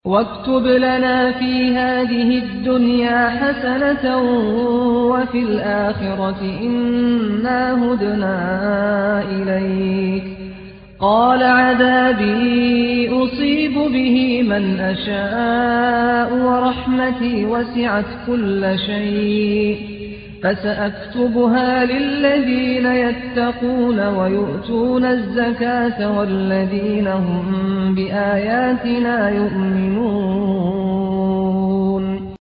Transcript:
واكتب لنا في هذه الدنيا حسنة وفي الآخرة إنا هدنا إليك. قال عذابي أصيب به من أشاء ورحمتي وسعت كل شيء فسأكتبها للذين يتقون ويؤتون الزكاة والذين هم بآياتنا يؤمنون.